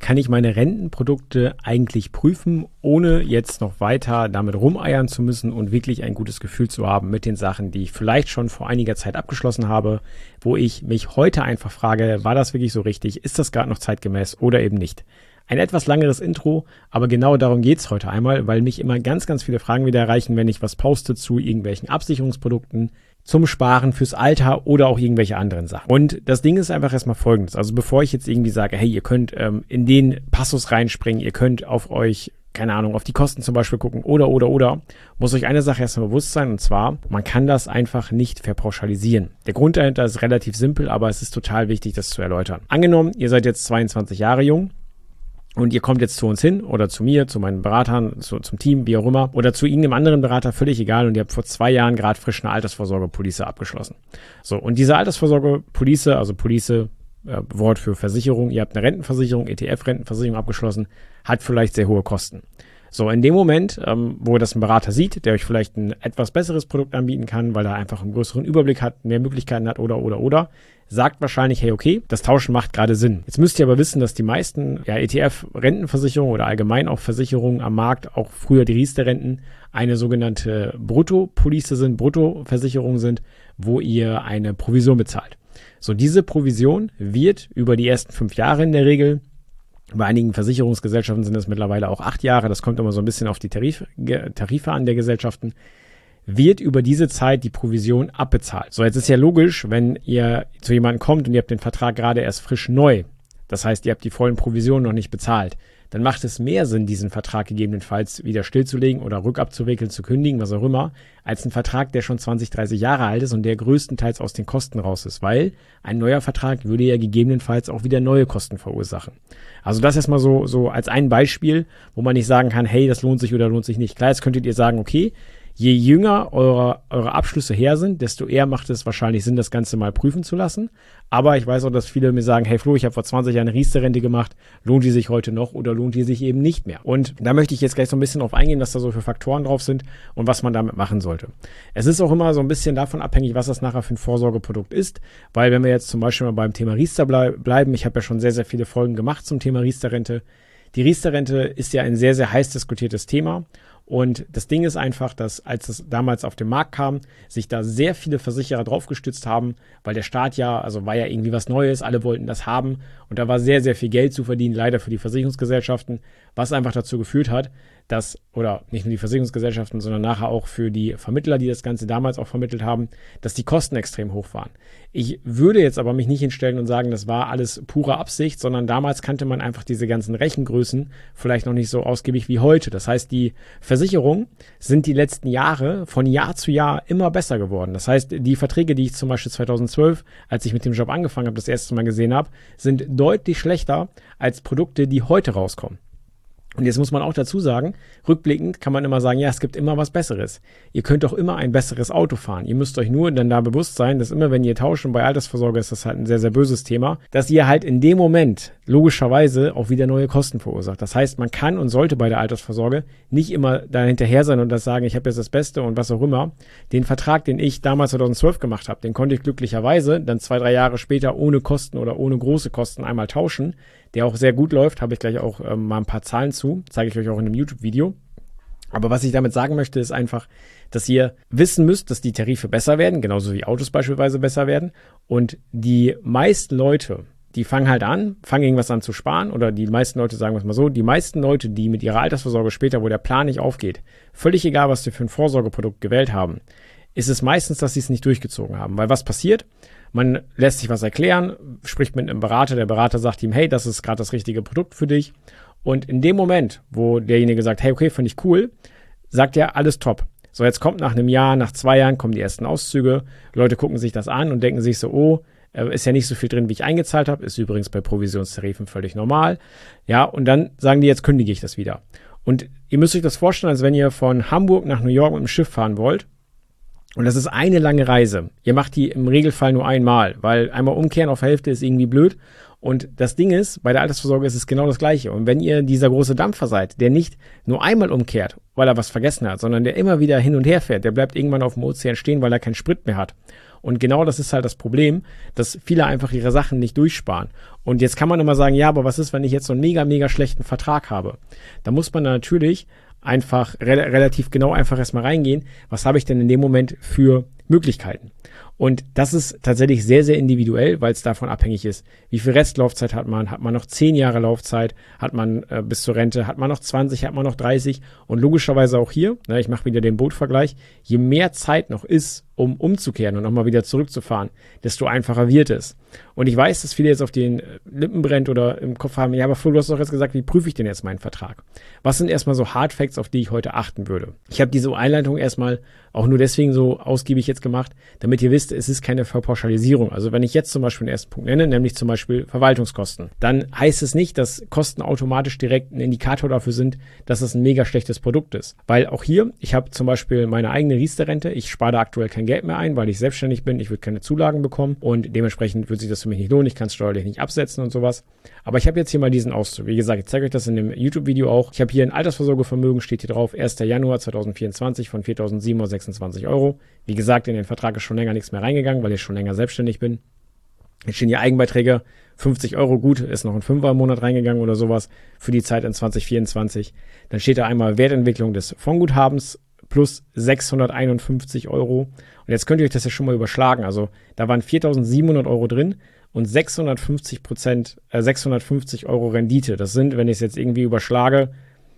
kann ich meine Rentenprodukte eigentlich prüfen, ohne jetzt noch weiter damit rumeiern zu müssen und wirklich ein gutes Gefühl zu haben mit den Sachen, die ich vielleicht schon vor einiger Zeit abgeschlossen habe, wo ich mich heute einfach frage, war das wirklich so richtig? Ist das gerade noch zeitgemäß oder eben nicht? Ein etwas langeres Intro, aber genau darum geht's heute einmal, weil mich immer ganz, ganz viele Fragen wieder erreichen, wenn ich was poste zu irgendwelchen Absicherungsprodukten, zum Sparen fürs Alter oder auch irgendwelche anderen Sachen. Und das Ding ist einfach erstmal Folgendes. Also bevor ich jetzt irgendwie sage, hey, ihr könnt in den Passus reinspringen, ihr könnt auf euch, keine Ahnung, auf die Kosten zum Beispiel gucken oder, muss euch eine Sache erstmal bewusst sein, und zwar, man kann das einfach nicht verpauschalisieren. Der Grund dahinter ist relativ simpel, aber es ist total wichtig, das zu erläutern. Angenommen, ihr seid jetzt 22 Jahre jung, und ihr kommt jetzt zu uns hin oder zu mir, zu meinen Beratern, zum Team, wie auch immer, oder zu irgendeinem anderen Berater, völlig egal, und ihr habt vor 2 Jahren gerade frisch eine Altersvorsorgepolice abgeschlossen. So, und diese Altersvorsorgepolice, also Police, Wort für Versicherung, ihr habt eine Rentenversicherung, ETF-Rentenversicherung abgeschlossen, hat vielleicht sehr hohe Kosten. So, in dem Moment, wo das ein Berater sieht, der euch vielleicht ein etwas besseres Produkt anbieten kann, weil er einfach einen größeren Überblick hat, mehr Möglichkeiten hat oder, sagt wahrscheinlich, hey, okay, das Tauschen macht gerade Sinn. Jetzt müsst ihr aber wissen, dass die meisten ETF-Rentenversicherungen oder allgemein auch Versicherungen am Markt, auch früher die Riester-Renten, eine sogenannte Bruttopolice sind, Bruttoversicherungen sind, wo ihr eine Provision bezahlt. So, diese Provision wird über die ersten 5 Jahre in der Regel, bei einigen Versicherungsgesellschaften sind es mittlerweile auch 8 Jahre, das kommt immer so ein bisschen auf die Tarife an der Gesellschaften, wird über diese Zeit die Provision abbezahlt. So, jetzt ist ja logisch, wenn ihr zu jemandem kommt und ihr habt den Vertrag gerade erst frisch neu, das heißt, ihr habt die vollen Provisionen noch nicht bezahlt, dann macht es mehr Sinn, diesen Vertrag gegebenenfalls wieder stillzulegen oder rückabzuwickeln, zu kündigen, was auch immer, als ein Vertrag, der schon 20, 30 Jahre alt ist und der größtenteils aus den Kosten raus ist, weil ein neuer Vertrag würde ja gegebenenfalls auch wieder neue Kosten verursachen. Also das erstmal so als ein Beispiel, wo man nicht sagen kann, hey, das lohnt sich oder lohnt sich nicht. Klar, jetzt könntet ihr sagen, okay, je jünger eure Abschlüsse her sind, desto eher macht es wahrscheinlich Sinn, das Ganze mal prüfen zu lassen. Aber ich weiß auch, dass viele mir sagen, hey Flo, ich habe vor 20 Jahren eine Riester-Rente gemacht, lohnt die sich heute noch oder lohnt die sich eben nicht mehr? Und da möchte ich jetzt gleich so ein bisschen drauf eingehen, was da so für Faktoren drauf sind und was man damit machen sollte. Es ist auch immer so ein bisschen davon abhängig, was das nachher für ein Vorsorgeprodukt ist, weil wenn wir jetzt zum Beispiel mal beim Thema Riester bleiben, ich habe ja schon sehr, sehr viele Folgen gemacht zum Thema Riester-Rente. Die Riester-Rente ist ja ein sehr, sehr heiß diskutiertes Thema. Und das Ding ist einfach, dass als es damals auf den Markt kam, sich da sehr viele Versicherer drauf gestützt haben, weil der Staat war ja irgendwie was Neues, alle wollten das haben und da war sehr, sehr viel Geld zu verdienen, leider für die Versicherungsgesellschaften, was einfach dazu geführt hat, dass, oder nicht nur die Versicherungsgesellschaften, sondern nachher auch für die Vermittler, die das Ganze damals auch vermittelt haben, dass die Kosten extrem hoch waren. Ich würde jetzt aber mich nicht hinstellen und sagen, das war alles pure Absicht, sondern damals kannte man einfach diese ganzen Rechengrößen vielleicht noch nicht so ausgiebig wie heute. Das heißt, die Versicherungen sind die letzten Jahre von Jahr zu Jahr immer besser geworden. Das heißt, die Verträge, die ich zum Beispiel 2012, als ich mit dem Job angefangen habe, das erste Mal gesehen habe, sind deutlich schlechter als Produkte, die heute rauskommen. Und jetzt muss man auch dazu sagen, rückblickend kann man immer sagen, ja, es gibt immer was Besseres. Ihr könnt doch immer ein besseres Auto fahren. Ihr müsst euch nur dann da bewusst sein, dass immer, wenn ihr tauscht, und bei Altersvorsorge ist das halt ein sehr, sehr böses Thema, dass ihr halt in dem Moment logischerweise auch wieder neue Kosten verursacht. Das heißt, man kann und sollte bei der Altersvorsorge nicht immer da hinterher sein und das sagen, ich habe jetzt das Beste und was auch immer. Den Vertrag, den ich damals 2012 gemacht habe, den konnte ich glücklicherweise dann 2, 3 Jahre später ohne Kosten oder ohne große Kosten einmal tauschen, der auch sehr gut läuft, habe ich gleich auch mal ein paar Zahlen zu, zeige ich euch auch in einem YouTube-Video. Aber was ich damit sagen möchte, ist einfach, dass ihr wissen müsst, dass die Tarife besser werden, genauso wie Autos beispielsweise besser werden. Und die meisten Leute, die fangen irgendwas an zu sparen, oder die meisten Leute, sagen wir es mal so, die meisten Leute, die mit ihrer Altersvorsorge später, wo der Plan nicht aufgeht, völlig egal, was sie für ein Vorsorgeprodukt gewählt haben, ist es meistens, dass sie es nicht durchgezogen haben. Weil was passiert? Man lässt sich was erklären, spricht mit einem Berater, der Berater sagt ihm, hey, das ist gerade das richtige Produkt für dich. Und in dem Moment, wo derjenige sagt, hey, okay, finde ich cool, sagt er, alles top. So, jetzt kommt nach einem Jahr, nach 2 Jahren kommen die ersten Auszüge, Leute gucken sich das an und denken sich so, oh, ist ja nicht so viel drin, wie ich eingezahlt habe, ist übrigens bei Provisionstarifen völlig normal. Ja, und dann sagen die, jetzt kündige ich das wieder. Und ihr müsst euch das vorstellen, als wenn ihr von Hamburg nach New York mit dem Schiff fahren wollt. Und das ist eine lange Reise. Ihr macht die im Regelfall nur einmal, weil einmal umkehren auf Hälfte ist irgendwie blöd. Und das Ding ist, bei der Altersvorsorge ist es genau das Gleiche. Und wenn ihr dieser große Dampfer seid, der nicht nur einmal umkehrt, weil er was vergessen hat, sondern der immer wieder hin und her fährt, der bleibt irgendwann auf dem Ozean stehen, weil er keinen Sprit mehr hat. Und genau das ist halt das Problem, dass viele einfach ihre Sachen nicht durchsparen. Und jetzt kann man immer sagen, ja, aber was ist, wenn ich jetzt so einen mega, mega schlechten Vertrag habe? Da muss man natürlich einfach relativ genau einfach erstmal reingehen, was habe ich denn in dem Moment für Möglichkeiten? Und das ist tatsächlich sehr, sehr individuell, weil es davon abhängig ist, wie viel Restlaufzeit hat man noch 10 Jahre Laufzeit, hat man bis zur Rente, hat man noch 20, hat man noch 30 und logischerweise auch hier, ich mache wieder den Bootvergleich, je mehr Zeit noch ist, um umzukehren und nochmal wieder zurückzufahren, desto einfacher wird es. Und ich weiß, dass viele jetzt auf den Lippen brennt oder im Kopf haben, ja, aber Flo, du hast doch jetzt gesagt, wie prüfe ich denn jetzt meinen Vertrag? Was sind erstmal so Hard Facts, auf die ich heute achten würde? Ich habe diese Einleitung erstmal auch nur deswegen so ausgiebig jetzt gemacht, damit ihr wisst, es ist keine Verpauschalisierung. Also wenn ich jetzt zum Beispiel den ersten Punkt nenne, nämlich zum Beispiel Verwaltungskosten, dann heißt es nicht, dass Kosten automatisch direkt ein Indikator dafür sind, dass es ein mega schlechtes Produkt ist. Weil auch hier, ich habe zum Beispiel meine eigene Riester-Rente, ich spare da aktuell kein Geld mehr ein, weil ich selbstständig bin, ich würde keine Zulagen bekommen und dementsprechend würde sich das für mich nicht lohnen, ich kann es steuerlich nicht absetzen und sowas. Aber ich habe jetzt hier mal diesen Auszug. Wie gesagt, ich zeige euch das in dem YouTube-Video auch. Ich habe hier ein Altersvorsorgevermögen, steht hier drauf, 1. Januar 2024 von 4.726 Euro. Wie gesagt, in den Vertrag ist schon länger nichts mehr reingegangen, weil ich schon länger selbstständig bin. Jetzt stehen hier Eigenbeiträge, 50 Euro, gut, ist noch ein Fünfer im Monat reingegangen oder sowas für die Zeit in 2024. Dann steht da einmal Wertentwicklung des Fondsguthabens plus 651 Euro. Und jetzt könnt ihr euch das ja schon mal überschlagen. Also da waren 4.700 Euro drin und 650 Euro Rendite. Das sind, wenn ich es jetzt irgendwie überschlage,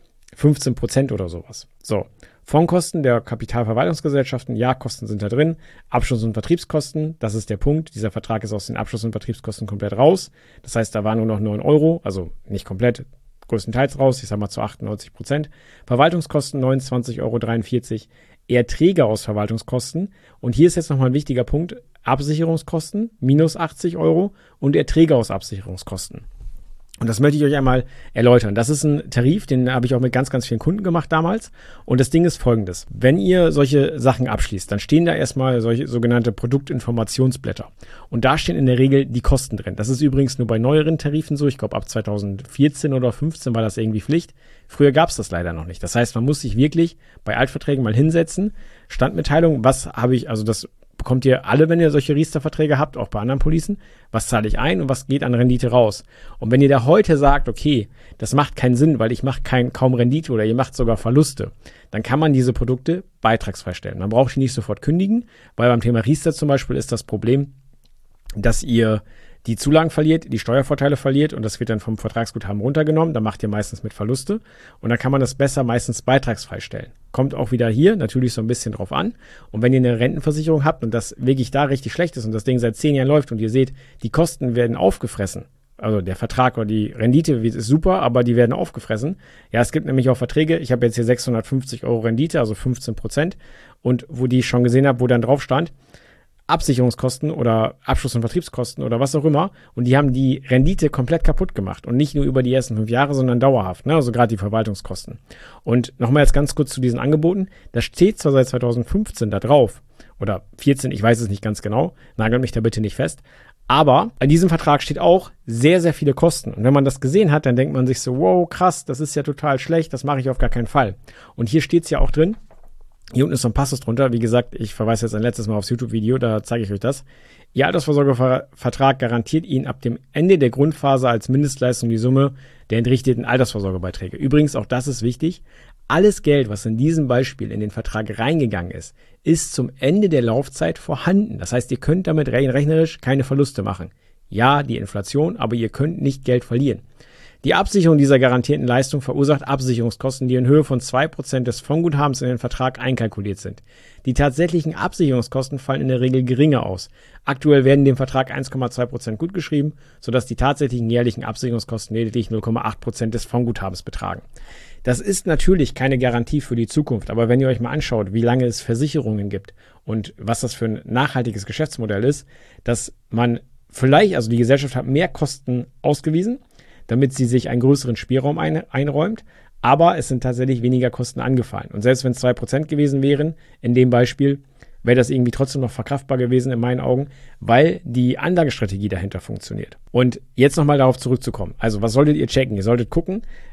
15% oder sowas. So, Fondskosten der Kapitalverwaltungsgesellschaften, ja, Kosten sind da drin. Abschluss- und Vertriebskosten, das ist der Punkt. Dieser Vertrag ist aus den Abschluss- und Vertriebskosten komplett raus. Das heißt, da waren nur noch 9 Euro, also nicht komplett, größtenteils raus, ich sage mal zu 98%. Verwaltungskosten 29,43 Euro. Erträge aus Verwaltungskosten. Und hier ist jetzt nochmal ein wichtiger Punkt. Absicherungskosten minus 80 Euro und Erträge aus Absicherungskosten. Und das möchte ich euch einmal erläutern. Das ist ein Tarif, den habe ich auch mit ganz, ganz vielen Kunden gemacht damals. Und das Ding ist folgendes. Wenn ihr solche Sachen abschließt, dann stehen da erstmal solche sogenannte Produktinformationsblätter. Und da stehen in der Regel die Kosten drin. Das ist übrigens nur bei neueren Tarifen so. Ich glaube, ab 2014 oder 2015 war das irgendwie Pflicht. Früher gab es das leider noch nicht. Das heißt, man muss sich wirklich bei Altverträgen mal hinsetzen. Standmitteilung, was habe ich, also das bekommt ihr alle, wenn ihr solche Riester-Verträge habt, auch bei anderen Policen, was zahle ich ein und was geht an Rendite raus. Und wenn ihr da heute sagt, okay, das macht keinen Sinn, weil ich mache kaum Rendite oder ihr macht sogar Verluste, dann kann man diese Produkte beitragsfrei stellen. Man braucht die nicht sofort kündigen, weil beim Thema Riester zum Beispiel ist das Problem, dass ihr die Zulagen verliert, die Steuervorteile verliert und das wird dann vom Vertragsguthaben runtergenommen. Da macht ihr meistens mit Verluste und dann kann man das besser meistens beitragsfrei stellen. Kommt auch wieder hier natürlich so ein bisschen drauf an. Und wenn ihr eine Rentenversicherung habt und das wirklich da richtig schlecht ist und das Ding seit 10 Jahren läuft und ihr seht, die Kosten werden aufgefressen, also der Vertrag oder die Rendite ist super, aber die werden aufgefressen. Ja, es gibt nämlich auch Verträge, ich habe jetzt hier 650 Euro Rendite, also 15% und wo die ich schon gesehen habe, wo dann drauf stand, Absicherungskosten oder Abschluss- und Vertriebskosten oder was auch immer. Und die haben die Rendite komplett kaputt gemacht. Und nicht nur über die ersten 5 Jahre, sondern dauerhaft. Ne? Also gerade die Verwaltungskosten. Und nochmal jetzt ganz kurz zu diesen Angeboten. Das steht zwar seit 2015 da drauf. Oder 14, ich weiß es nicht ganz genau. Nagelt mich da bitte nicht fest. Aber an diesem Vertrag steht auch sehr, sehr viele Kosten. Und wenn man das gesehen hat, dann denkt man sich so, wow, krass, das ist ja total schlecht. Das mache ich auf gar keinen Fall. Und hier steht es ja auch drin. Hier unten ist so ein Passus drunter. Wie gesagt, ich verweise jetzt ein letztes Mal aufs YouTube-Video, da zeige ich euch das. Ihr Altersvorsorgevertrag garantiert Ihnen ab dem Ende der Grundphase als Mindestleistung die Summe der entrichteten Altersvorsorgebeiträge. Übrigens, auch das ist wichtig. Alles Geld, was in diesem Beispiel in den Vertrag reingegangen ist, ist zum Ende der Laufzeit vorhanden. Das heißt, ihr könnt damit rechnerisch keine Verluste machen. Ja, die Inflation, aber ihr könnt nicht Geld verlieren. Die Absicherung dieser garantierten Leistung verursacht Absicherungskosten, die in Höhe von 2% des Fondsguthabens in den Vertrag einkalkuliert sind. Die tatsächlichen Absicherungskosten fallen in der Regel geringer aus. Aktuell werden dem Vertrag 1,2% gutgeschrieben, sodass die tatsächlichen jährlichen Absicherungskosten lediglich 0,8% des Fondsguthabens betragen. Das ist natürlich keine Garantie für die Zukunft, aber wenn ihr euch mal anschaut, wie lange es Versicherungen gibt und was das für ein nachhaltiges Geschäftsmodell ist, dass man vielleicht, also die Gesellschaft hat mehr Kosten ausgewiesen, damit sie sich einen größeren Spielraum einräumt, aber es sind tatsächlich weniger Kosten angefallen. Und selbst wenn es 2% gewesen wären, in dem Beispiel, wäre das irgendwie trotzdem noch verkraftbar gewesen in meinen Augen, weil die Anlagestrategie dahinter funktioniert. Und jetzt nochmal darauf zurückzukommen. Also was solltet ihr checken? Ihr solltet gucken,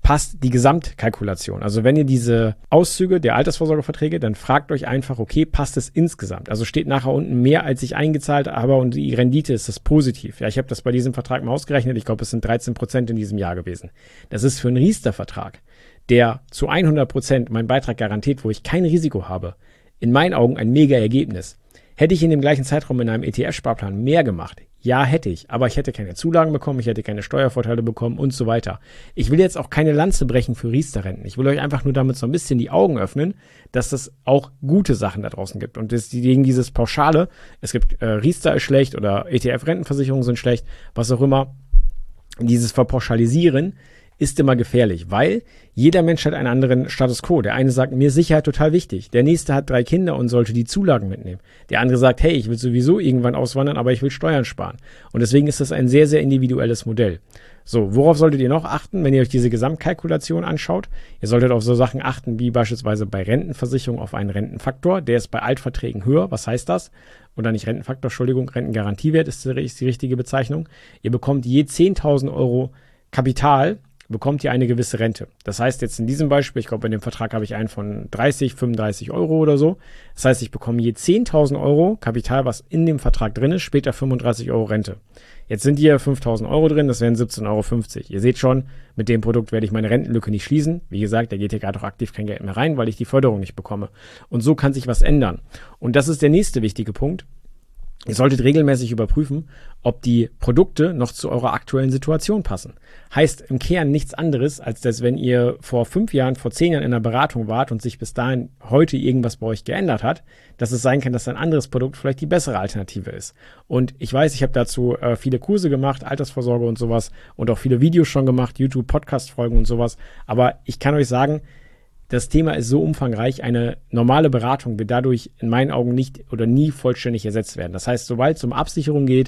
passt die Gesamtkalkulation. Also wenn ihr diese Auszüge der Altersvorsorgeverträge, dann fragt euch einfach, okay, passt es insgesamt? Also steht nachher unten mehr, als ich eingezahlt habe und die Rendite ist das positiv. Ja, ich habe das bei diesem Vertrag mal ausgerechnet. Ich glaube, es sind 13% in diesem Jahr gewesen. Das ist für einen Riester-Vertrag, der zu 100% meinen Beitrag garantiert, wo ich kein Risiko habe, in meinen Augen ein mega Ergebnis. Hätte ich in dem gleichen Zeitraum in einem ETF-Sparplan mehr gemacht? Ja, hätte ich. Aber ich hätte keine Zulagen bekommen, ich hätte keine Steuervorteile bekommen und so weiter. Ich will jetzt auch keine Lanze brechen für Riester-Renten. Ich will euch einfach nur damit so ein bisschen die Augen öffnen, dass es auch gute Sachen da draußen gibt. Und gegen dieses Pauschale, es gibt Riester ist schlecht oder ETF-Rentenversicherungen sind schlecht, was auch immer, dieses Verpauschalisieren ist immer gefährlich, weil jeder Mensch hat einen anderen Status quo. Der eine sagt, mir ist Sicherheit total wichtig. Der nächste hat 3 Kinder und sollte die Zulagen mitnehmen. Der andere sagt, hey, ich will sowieso irgendwann auswandern, aber ich will Steuern sparen. Und deswegen ist das ein sehr, sehr individuelles Modell. So, worauf solltet ihr noch achten, wenn ihr euch diese Gesamtkalkulation anschaut? Ihr solltet auf so Sachen achten, wie beispielsweise bei Rentenversicherung auf einen Rentenfaktor. Der ist bei Altverträgen höher. Was heißt das? Oder nicht Rentenfaktor, Entschuldigung, Rentengarantiewert ist die richtige Bezeichnung. Ihr bekommt je 10.000 Euro Kapital, bekommt ihr eine gewisse Rente. Das heißt jetzt in diesem Beispiel, ich glaube in dem Vertrag habe ich einen von 30, 35 Euro oder so. Das heißt, ich bekomme je 10.000 Euro Kapital, was in dem Vertrag drin ist, später 35 Euro Rente. Jetzt sind hier 5.000 Euro drin, das wären 17,50 Euro. Ihr seht schon, mit dem Produkt werde ich meine Rentenlücke nicht schließen. Wie gesagt, da geht hier gerade auch aktiv kein Geld mehr rein, weil ich die Förderung nicht bekomme. Und so kann sich was ändern. Und das ist der nächste wichtige Punkt. Ihr solltet regelmäßig überprüfen, ob die Produkte noch zu eurer aktuellen Situation passen. Heißt im Kern nichts anderes, als dass wenn ihr vor 5 Jahren, vor 10 Jahren in einer Beratung wart und sich bis dahin heute irgendwas bei euch geändert hat, dass es sein kann, dass ein anderes Produkt vielleicht die bessere Alternative ist. Und ich weiß, ich habe dazu viele Kurse gemacht, Altersvorsorge und sowas und auch viele Videos schon gemacht, YouTube, Podcast-Folgen und sowas. Aber ich kann euch sagen, das Thema ist so umfangreich, eine normale Beratung wird dadurch in meinen Augen nicht oder nie vollständig ersetzt werden. Das heißt, sobald es um Absicherung geht,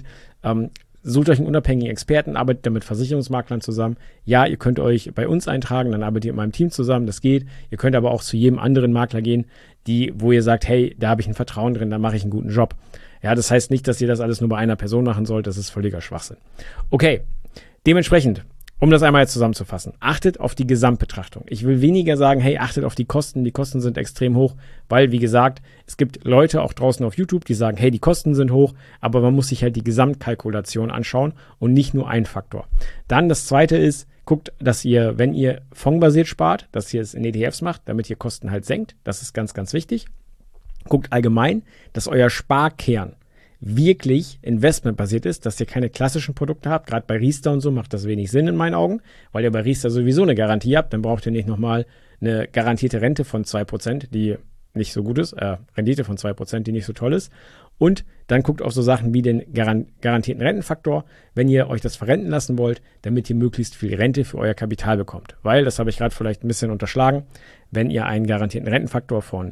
sucht euch einen unabhängigen Experten, arbeitet mit Versicherungsmaklern zusammen. Ja, ihr könnt euch bei uns eintragen, dann arbeitet ihr mit meinem Team zusammen, das geht. Ihr könnt aber auch zu jedem anderen Makler gehen, wo ihr sagt, hey, da habe ich ein Vertrauen drin, da mache ich einen guten Job. Ja, das heißt nicht, dass ihr das alles nur bei einer Person machen sollt, das ist völliger Schwachsinn. Okay, dementsprechend, um das einmal jetzt zusammenzufassen, achtet auf die Gesamtbetrachtung. Ich will weniger sagen, hey, achtet auf die Kosten sind extrem hoch, weil, wie gesagt, es gibt Leute auch draußen auf YouTube, die sagen, hey, die Kosten sind hoch, aber man muss sich halt die Gesamtkalkulation anschauen und nicht nur einen Faktor. Dann das Zweite ist, guckt, dass ihr, wenn ihr fondsbasiert spart, dass ihr es in ETFs macht, damit ihr Kosten halt senkt. Das ist ganz, ganz wichtig. Guckt allgemein, dass euer Sparkern wirklich investmentbasiert ist, dass ihr keine klassischen Produkte habt. Gerade bei Riester und so macht das wenig Sinn in meinen Augen, weil ihr bei Riester sowieso eine Garantie habt. Dann braucht ihr nicht nochmal eine garantierte Rente von 2%, die nicht so gut ist, Rendite von 2%, die nicht so toll ist. Und dann guckt auf so Sachen wie den garantierten Rentenfaktor, wenn ihr euch das verrenten lassen wollt, damit ihr möglichst viel Rente für euer Kapital bekommt. Weil, das habe ich gerade vielleicht ein bisschen unterschlagen, wenn ihr einen garantierten Rentenfaktor von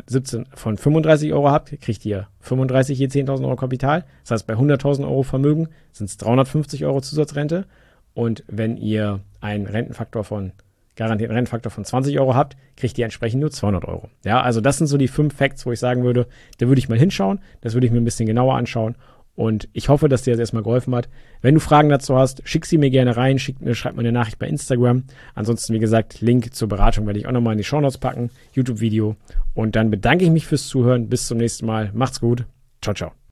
35 Euro habt, kriegt ihr 35 je 10.000 Euro Kapital. Das heißt, bei 100.000 Euro Vermögen sind es 350 Euro Zusatzrente. Und wenn ihr einen garantierten Rentenfaktor von 20 Euro habt, kriegt ihr entsprechend nur 200 Euro. Ja, also das sind so die 5 Facts, wo ich sagen würde, da würde ich mal hinschauen, das würde ich mir ein bisschen genauer anschauen und ich hoffe, dass dir das erstmal geholfen hat. Wenn du Fragen dazu hast, schick sie mir gerne rein, schreib mir eine Nachricht bei Instagram. Ansonsten, wie gesagt, Link zur Beratung werde ich auch nochmal in die Shownotes packen, YouTube-Video und dann bedanke ich mich fürs Zuhören. Bis zum nächsten Mal. Macht's gut. Ciao, ciao.